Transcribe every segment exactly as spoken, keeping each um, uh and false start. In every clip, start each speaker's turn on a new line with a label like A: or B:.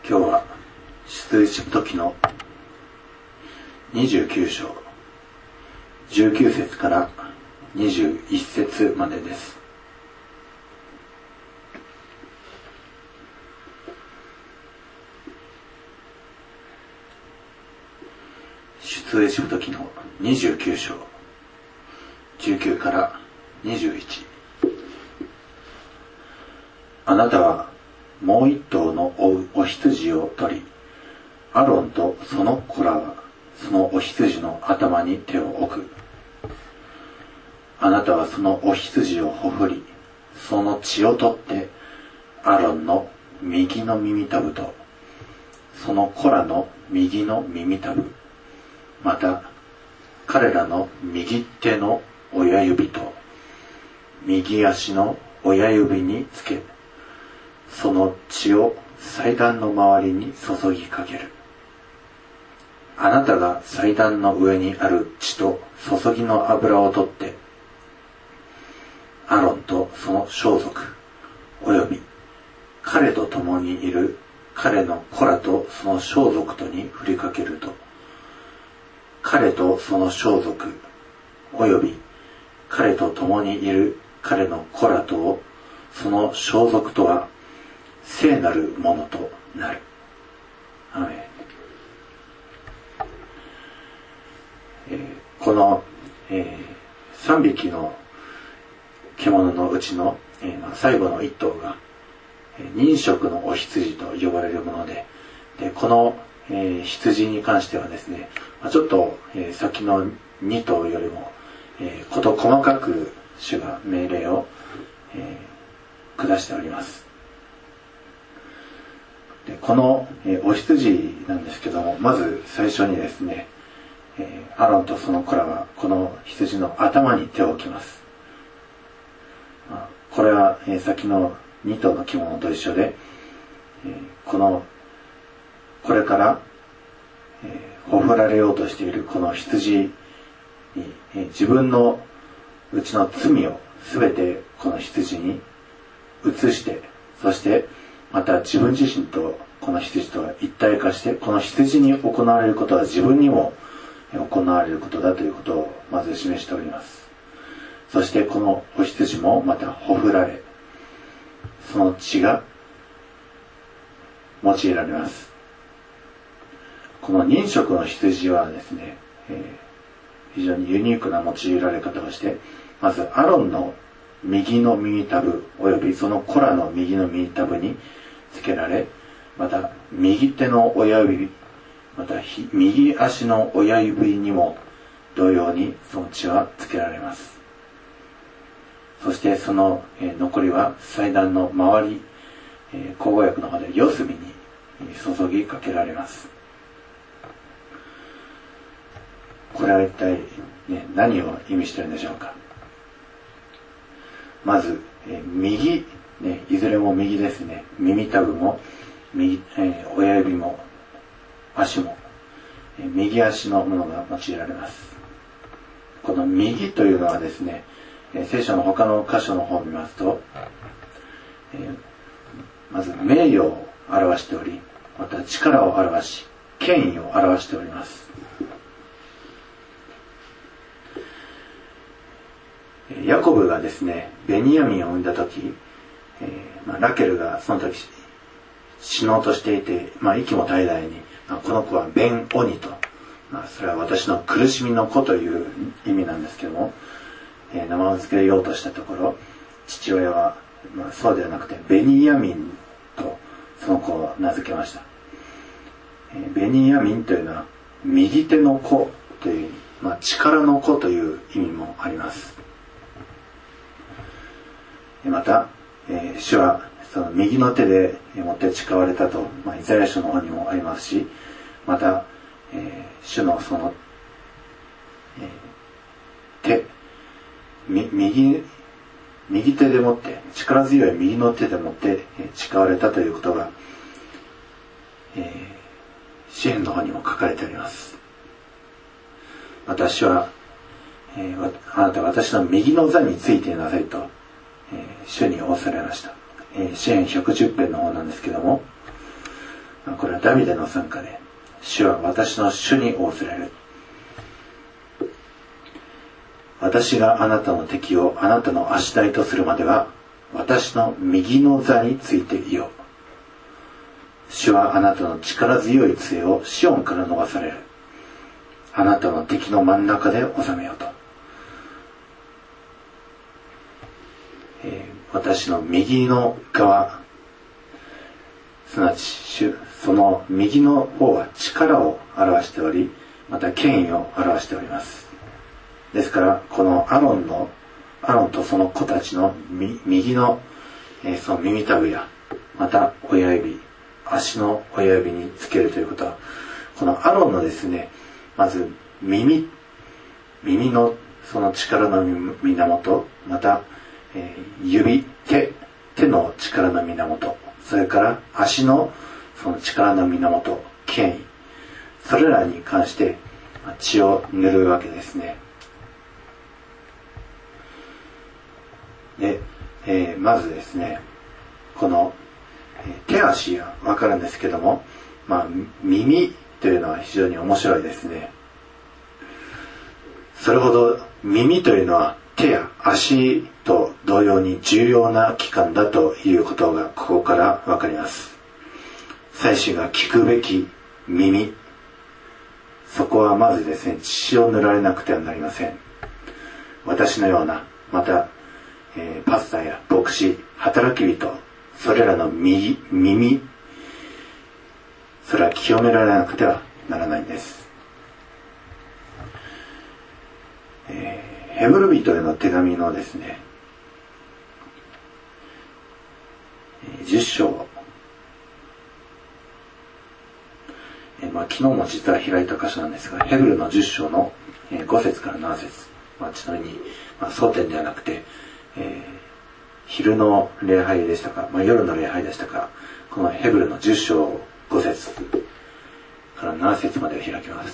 A: 今日は出エジプト記のにじゅうきゅう章じゅうきゅう節からにじゅういち節までです。出エジプト記のにじゅうきゅう章じゅうきゅうからにじゅういち。あなたはもう一頭のお羊を取り、アロンとその子らはそのお羊の頭に手を置く。あなたはそのお羊をほふり、その血を取ってアロンの右の耳たぶとその子らの右の耳たぶ、また彼らの右手の親指と右足の親指につけ、その血を祭壇の周りに注ぎかける。あなたが祭壇の上にある血と注ぎの油を取って、アロンとその装束および彼と共にいる彼の子らとその装束とに振りかけると、彼とその装束および彼と共にいる彼の子らとをその装束とは聖なるものとなる。アーメン。えー、この、えー、さんびきの獣のうちの、えーまあ、最後の一頭が、えー、人食のお羊と呼ばれるもので、でこの、えー、羊に関してはですね、まあ、ちょっと、えー、先のに頭よりも、えー、こと細かく主が命令を、えー、下しております。でこの、えー、お羊なんですけども、まず最初にですね、えー、アロンとその子らはこの羊の頭に手を置きます。まあ、これは、えー、先のに頭の着物と一緒で、えー、このこれから、えー、ほふられようとしているこの羊に、えー、自分のうちの罪をすべてこの羊に移して、そしてまた自分自身とこの羊と一体化して、この羊に行われることは自分にも行われることだということをまず示しております。そしてこのお羊もまたほふられ、その血が用いられます。この人食の羊はですね、えー、非常にユニークな用いられ方をして、まずアロンの右の耳たぶおよびその子らの右の耳たぶにつけられ、また右手の親指、また右足の親指にも同様にその血はつけられます。そしてその、えー、残りは祭壇の周り、えー、口語訳の方で四隅に注ぎかけられます。これは一体、ね、何を意味しているんでしょうか。まず、えー、右、ね、いずれも右ですね。耳たぶも右、えー、親指も足も、えー、右足のものが用いられます。この右というのはですね、えー、聖書の他の箇所の方を見ますと、えー、まず名誉を表しており、また力を表し、権威を表しております。ヤコブがですね、ベニヤミンを産んだ時、えーまあ、ラケルがその時死のうとしていて、まあ、息も絶え絶えに、まあ、この子はベンオニと、まあ、それは私の苦しみの子という意味なんですけども、えー、名前を付けようとしたところ、父親は、まあ、そうではなくてベニヤミンとその子を名付けました。えー、ベニヤミンというのは右手の子という、まあ、力の子という意味もあります。また、えー、主はその右の手で持って誓われたと、まあ、イザヤ書の方にもありますし、また、えー、主のその、えー、手右右手で持って力強い右の手で持って、えー、誓われたということが、えー、詩篇の方にも書かれてあります。私は、えー、あなたは私の右の座についていなさいと、えー、主に仰せられました。えー、詩篇ひゃくじゅう編の方なんですけども、 これはダビデの賛歌で、主は私の主に仰せられる。私があなたの敵をあなたの足台とするまでは、私の右の座についていよう。主はあなたの力強い杖をシオンから伸ばされる。あなたの敵の真ん中で収めようと。えー、私の右の側、すなわち主、その右の方は力を表しており、また権威を表しております。ですからこのアロンのアロンとその子たちの右の、えー、その耳たぶや、また親指、足の親指につけるということは、このアロンのですね、まず耳、耳のその力の源、また、えー、指、手、手の力の源、それから足のその力の源、権威、それらに関して血を塗るわけですね。で、えー、まずですね、この、えー、手足はわかるんですけども、まあ、耳というのは非常に面白いですね。それほど耳というのは手や足と同様に重要な器官だということがここからわかります。祭司が聞くべき耳、そこはまずですね、血を塗られなくてはなりません。私のような、またえー、パスタや牧師、働き人、それらの右、耳、それは清められなくてはならないんです。えー、ヘブル人への手紙のですね、じゅっ章、えーまあ、昨日も実は開いた箇所なんですが、ヘブルのじゅっ章のご節からなな節、まあ、ちなみに、まあ、争点ではなくて、えー、昼の礼拝でしたか、まあ、夜の礼拝でしたか、このヘブルのじゅっ章ご節からなな節までを開きます。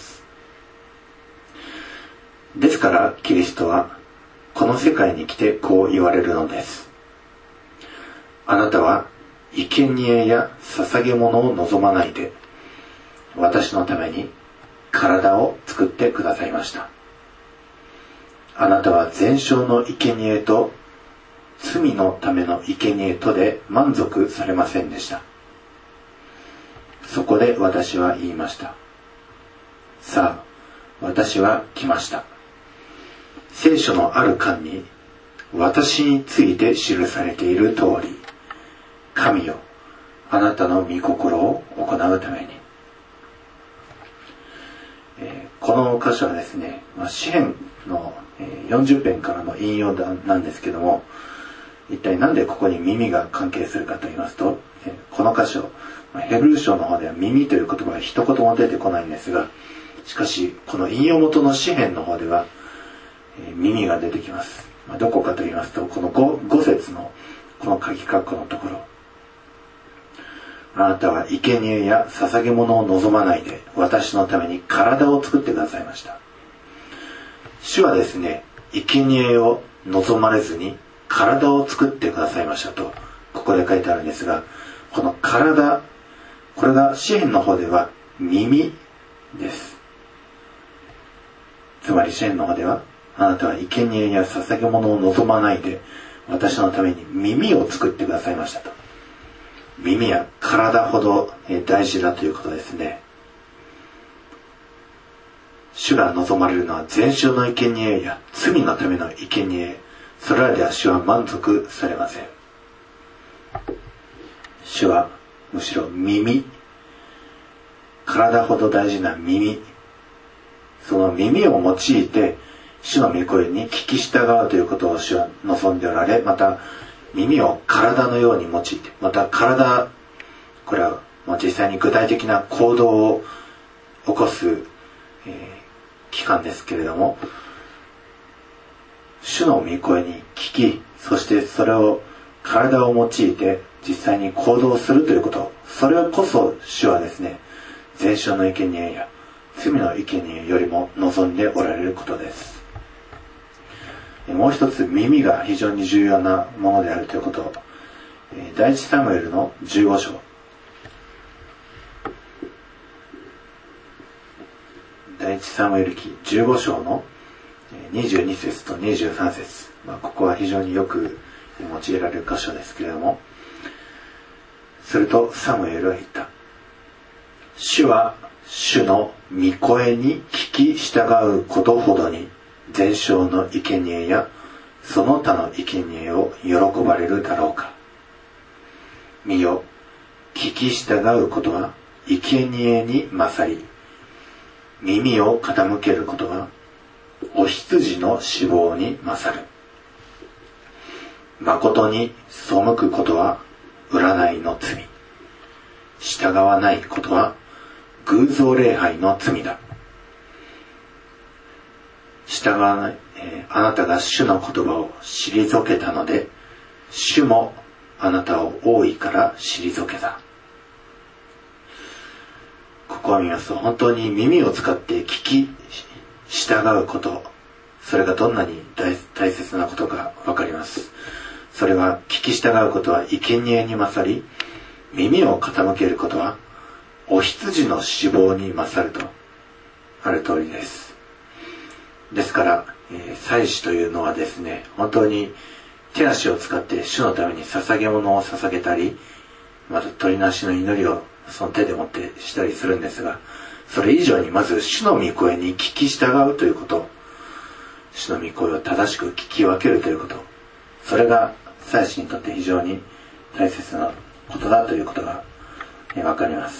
A: ですからキリストはこの世界に来てこう言われるのです。あなたは生贄や捧げ物を望まないで、私のために体を作ってくださいました。あなたは全焼の生贄と罪のための生贄とで満足されませんでした。そこで私は言いました。さあ、私は来ました。聖書のある巻に私について記されている通り、神よ、あなたの御心を行うために。えー、この箇所はですね、まあ、詩編のよんじゅっ編からの引用なんですけども、一体なんでここに耳が関係するかと言いますと、この箇所、ヘブル書の方では耳という言葉が一言も出てこないんですが、しかしこの引用元の詩編の方では耳が出てきます。どこかと言いますと、この 5, 5節のこの書き括弧のところ、あなたは生贄や捧げ物を望まないで私のために体を作ってくださいました。主はですね、生贄を望まれずに体を作ってくださいましたとここで書いてあるんですが、この体、これが詩編の方では耳です。つまり詩編の方では、あなたは生贄や捧げ物を望まないで私のために耳を作ってくださいましたと。耳や体ほど大事だということですね。主が望まれるのは全焼の生贄や罪のための生贄、それらでは主は満足されません。主はむしろ耳、体ほど大事な耳、その耳を用いて主の御声に聞き従うということを主は望んでおられ、また耳を体のように用いて、また体、これは実際に具体的な行動を起こす、えー、期間ですけれども、主の御声に聞き、そしてそれを体を用いて実際に行動するということ、それこそ主はですね、全焼の生贄や罪の生贄よりも望んでおられることです。もう一つ、耳が非常に重要なものであるということを、第一サムエルのじゅうご章、 第一サムエル記じゅうご章のにじゅうに節とにじゅうさん節、まあ、ここは非常によく用いられる箇所ですけれども、するとサムエルは言った。主は主の御声に聞き従うことほどに全焼の生贄やその他の生贄を喜ばれるだろうか。見よ、聞き従うことは生贄に勝り、耳を傾けることはお羊の死亡に勝る。誠に背くことは占いの罪、従わないことは偶像礼拝の罪だ。従わない、えー、あなたが主の言葉を退けたので、主もあなたを多いから退けた。ここを見ますと、本当に耳を使って聞き従うこと、それがどんなに 大, 大切なことかわかります。それは聞き従うことは生贄に勝り、耳を傾けることはお羊の死亡に勝るとある通りです。ですから、えー、祭司というのはですね、本当に手足を使って主のために捧げ物を捧げたり、また取りなしの祈りをその手で持ってしたりするんですが、それ以上にまず主の御声に聞き従うということ、主の御声を正しく聞き分けるということ、それが祭司にとって非常に大切なことだということがわかります。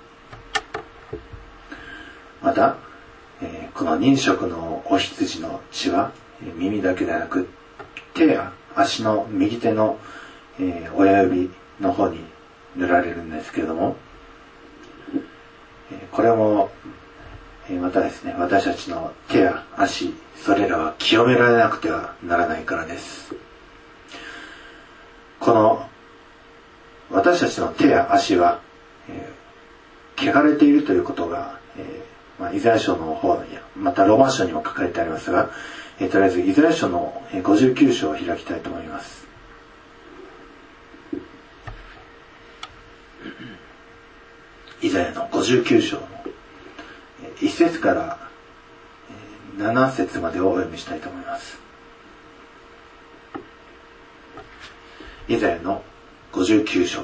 A: また、えー、この人食のお羊の血は耳だけでなく手や足の右手の、えー、親指の方に塗られるんですけれども、えー、これも、えー、またですね、私たちの手や足、それらは清められなくてはならないからです。この私たちの手や足は、えー、汚れているということが、えーまあ、イザヤ書の方やまたローマ書にも書かれてありますが、えー、とりあえずイザヤ書のごじゅうきゅう章を開きたいと思います。イザヤのごじゅうきゅう章のいち節からなな節までをお読みしたいと思います。イザヤのごじゅうきゅう章。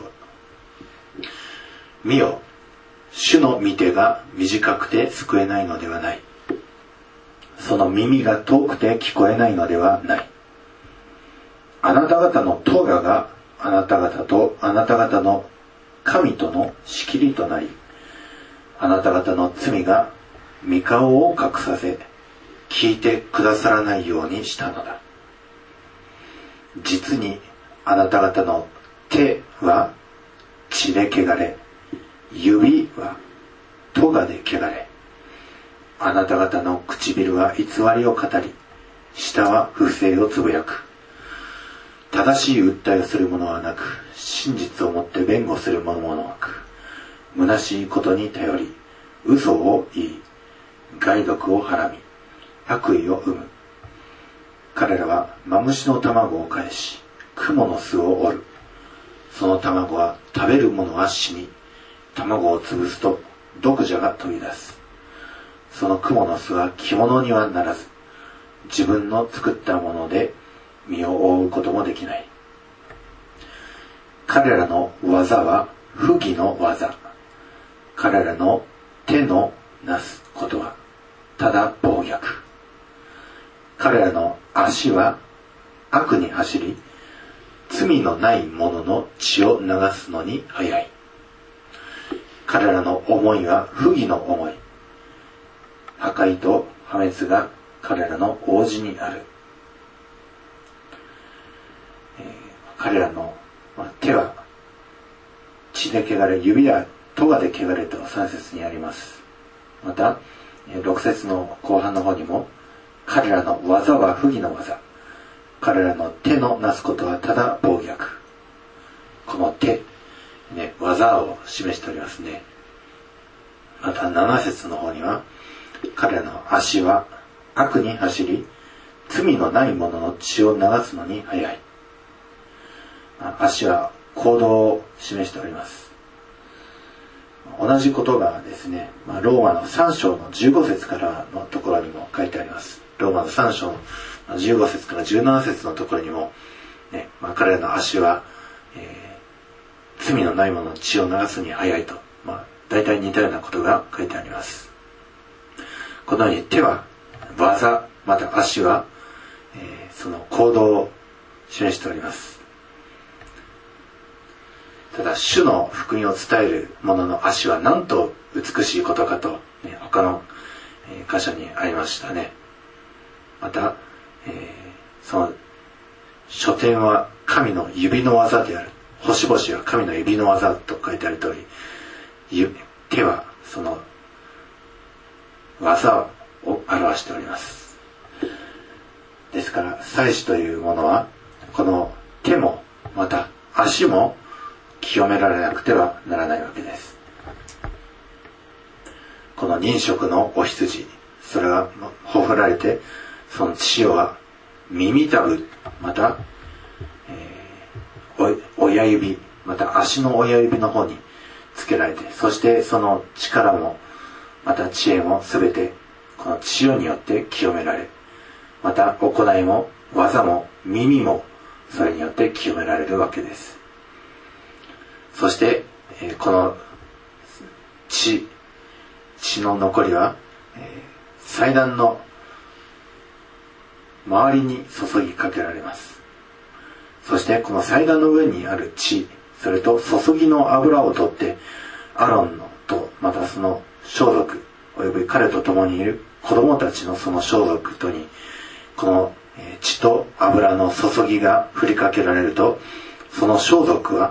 A: 見よ、主の御手が短くて救えないのではない。その耳が遠くて聞こえないのではない。あなた方の咎があなた方とあなた方の神との仕切りとなり、あなた方の罪が御顔を隠させ、聞いてくださらないようにしたのだ。実にあなた方の手は血で汚れ、指は咎で汚れ、あなた方の唇は偽りを語り、舌は不正をつぶやく。正しい訴えをする者はなく、真実をもって弁護する者もなく、虚しいことに頼り、嘘を言い、害毒をはらみ、悪意を生む。彼らはマムシの卵を返し、クモの巣を折る。その卵は食べる者は死に、卵を潰すと毒蛇が飛び出す。そのクモの巣は着物にはならず、自分の作ったもので身を覆うこともできない。彼らの技は不義の技。彼らの手のなすことはただ暴虐。彼らの足は悪に走り、罪のない者の血を流すのに早い。彼らの思いは不義の思い。破壊と破滅が彼らの王子にある。えー、彼らの手は血で汚れ、指は咎で汚れとさん節にあります。またろく節の後半の方にも、彼らの技は不義の技。彼らの手のなすことはただ暴虐。この手、ね、技を示しておりますね。またなな節の方には、彼らの足は悪に走り、罪のない者の血を流すのに早い。足は行動を示しております。 同じことがですね、まあ、ローマのさん章のじゅうご節からのところにも書いてあります。ローマのさん章のじゅうご節からじゅうなな節のところにも、ね、まあ、彼らの足は、えー、罪のない者の血を流すに早いと、まあ、大体似たようなことが書いてあります。このように手は技、また足は、えー、その行動を示しております。ただ主の福音を伝える者の足はなんと美しいことかと、ね、他の、えー、箇所にありましたね。また、えー、その書典は神の指の技である。星々は神の指の技と書いてある通り、手はその技を表しております。ですから祭司というものはこの手もまた足も清められなくてはならないわけです。この人食のお羊、それがほふられて、その血は耳たぶ、また、えー、親指、また足の親指の方につけられて、そしてその力もまた知恵もすべてこの血によって清められ、また行いも技も耳もそれによって清められるわけです。そして、えー、この血血の残りは、えー、祭壇の周りに注ぎかけられます。そしてこの祭壇の上にある血、それと注ぎの油を取ってアロンのとまたその装束および彼と共にいる子供たちのその装束とにこの血と油の注ぎが振りかけられると、その装束は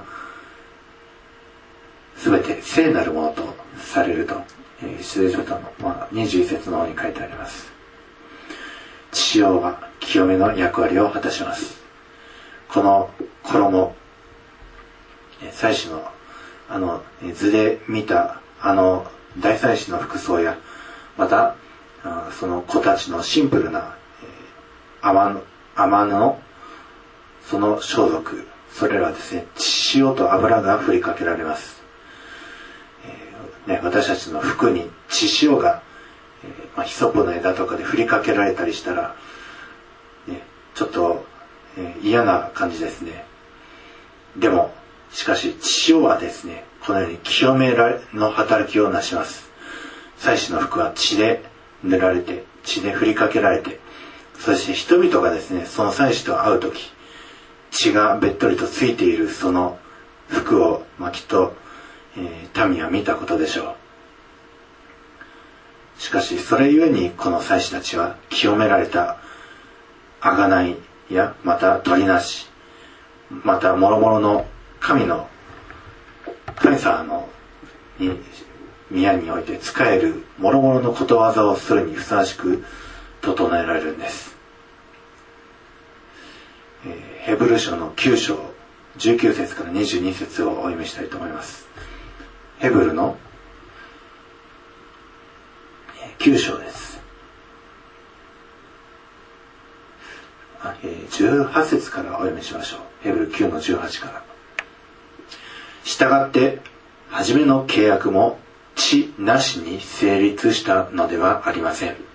A: すべて聖なるものとされると、出エジプトの、まあ、にじゅういち節の方に書いてあります。血潮は清めの役割を果たします。この衣、祭司のあの図で見たあの大祭司の服装や、またその子たちのシンプルな天のその装束、それらはですね、血潮と油が振りかけられます。えーね、私たちの服に血潮が、えーまあ、ヒソップの枝とかで振りかけられたりしたら、ね、ちょっと、えー、嫌な感じですね。でもしかし血潮はですね、このように清められの働きをなします。祭司の服は血で塗られて、血で振りかけられて、そして人々がですね、その祭司と会うとき、血がべっとりとついているその服を、まあ、きっと、えー、民は見たことでしょう。しかしそれゆえにこの祭司たちは清められた贖いや、また取りなし、また諸々の神の神様のに宮において使える諸々のことわざをするにふさわしく整えられるんです。えー、ヘブル書のきゅう章じゅうきゅう節からにじゅうに節をお読みしたいと思います。ヘブルのきゅう章です。あ、えー、じゅうはち節からお読みしましょう。ヘブルきゅうのじゅうはちから。したがって初めの契約も血なしに成立したのではありません。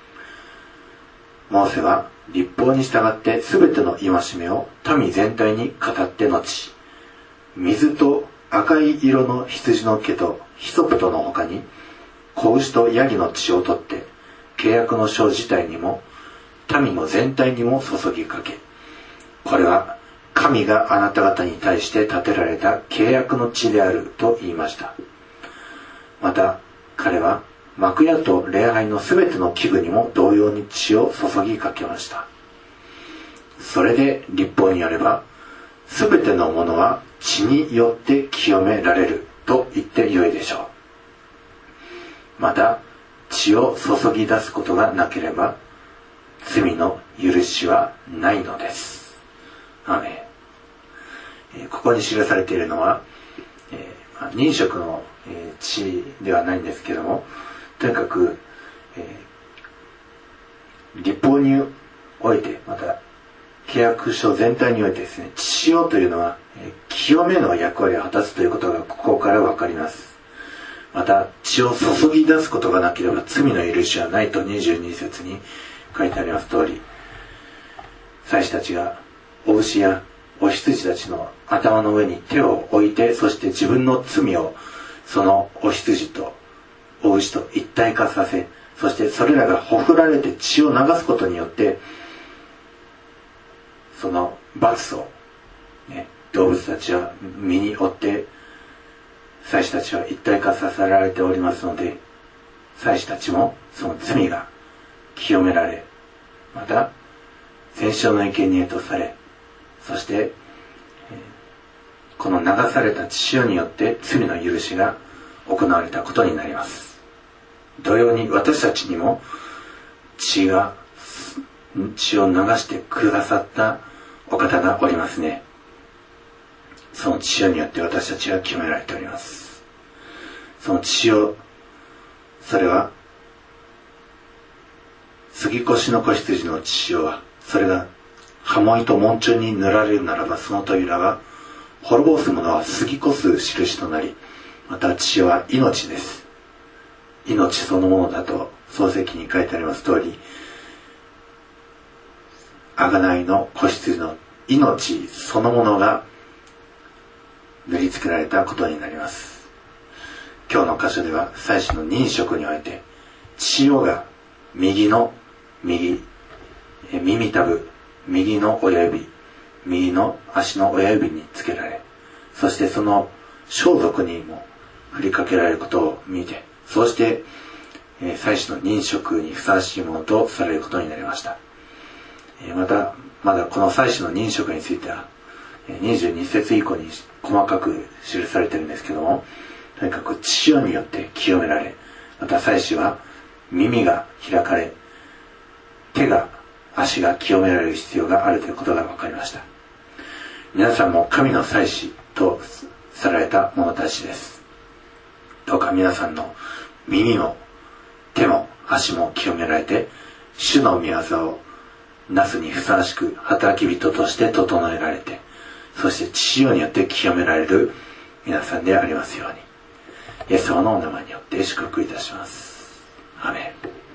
A: モーセは律法に従ってすべての戒めを民全体に語って後、水と赤い色の羊の毛とヒソプトの他に子牛とヤギの血を取って契約の書自体にも民の全体にも注ぎかけ、これは神があなた方に対して立てられた契約の血であると言いました。また彼は幕屋と礼拝のすべての器具にも同様に血を注ぎかけました。それで律法によればすべてのものは血によって清められると言ってよいでしょう。また血を注ぎ出すことがなければ罪の許しはないのです。アーメン。えー、ここに記されているのは、えーまあ、人食の、えー、血ではないんですけども、とにかく、えー、律法において、また契約書全体においてですね、血潮というのは、えー、清めの役割を果たすということがここからわかります。 また血を注ぎ出すことがなければ罪の許しはないとにじゅうに節に書いてあります通り、祭司たちがお牛やお羊たちの頭の上に手を置いて、そして自分の罪をそのお羊とお牛と一体化させ、そしてそれらがほふられて血を流すことによって、その罰を、ね、動物たちは身に負って祭司たちは一体化させられておりますので、祭司たちもその罪が清められ、また戦勝の生贄とされ、そしてこの流された血潮によって罪の許しが行われたことになります。同様に私たちにも血が血を流してくださったお方がおりますね。その血潮によって私たちは清められております。その血潮、それは杉越の子羊の血潮は、それが刃文と文鳥に塗られるならば、その扉が滅ぼす者は過ぎ越す印となり、また血は命です。命そのものだと創世記に書いてあります通り、贖いの子羊の命そのものが塗りつけられたことになります。今日の箇所では祭司の任職において、血潮が右の右耳たぶ、右の親指、右の足の親指につけられ、そしてその装束にも振りかけられることを見て、そうして、えー、祭司の任職にふさわしいものとされることになりました。えー、またまだこの祭司の任職についてはにじゅうに節以降に細かく記されてるんですけども、とにかく血潮によって清められ、また祭司は耳が開かれ、手が足が清められる必要があるということが分かりました。皆さんも神の祭司とされた者たちです。どうか皆さんの耳も手も足も清められて、主の御業をなすにふさわしく働き人として整えられて、そして血潮によって清められる皆さんでありますように、イエス様のお名前によって祝福いたします。アメン。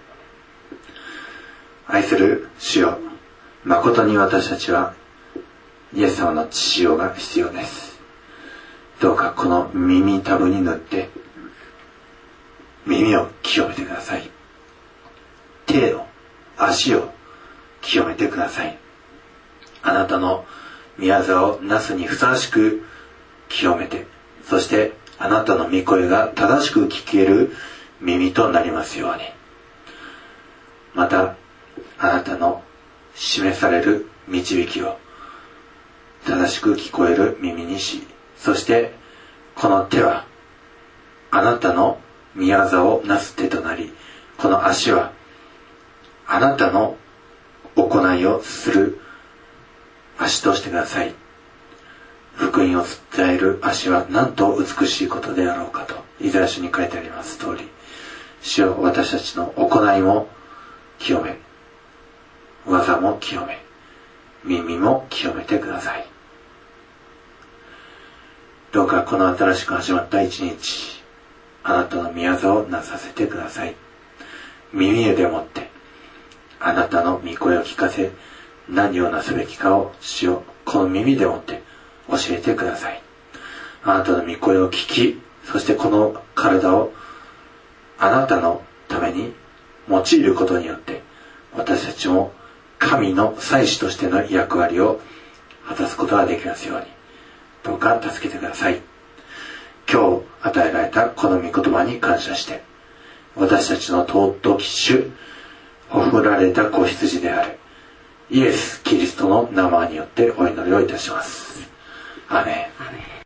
A: 愛する主よ、誠に私たちはイエス様の血潮が必要です。どうかこの耳たぶに塗って耳を清めてください。手を足を清めてください。あなたの御業をなすにふさわしく清めて、そしてあなたの御声が正しく聞ける耳となりますように。またあなたの示される導きを正しく聞こえる耳にし、そしてこの手はあなたの御業をなす手となり、この足はあなたの行いをする足としてください。福音を伝える足はなんと美しいことであろうかとイザヤ書に書いてあります通り、主よ、私たちの行いも清め、技も清め、耳も清めてください。どうかこの新しく始まった一日、あなたの御業をなさせてください。耳でもってあなたの御声を聞かせ、何をなすべきかを主よ、この耳でもって教えてください。あなたの御声を聞き、そしてこの体をあなたのために用いることによって、私たちも神の祭司としての役割を果たすことができますように、どうか助けてください。今日与えられたこの御言葉に感謝して、私たちの尊き主、ほふられた子羊であるイエス・キリストの名前によってお祈りをいたします。アーメン。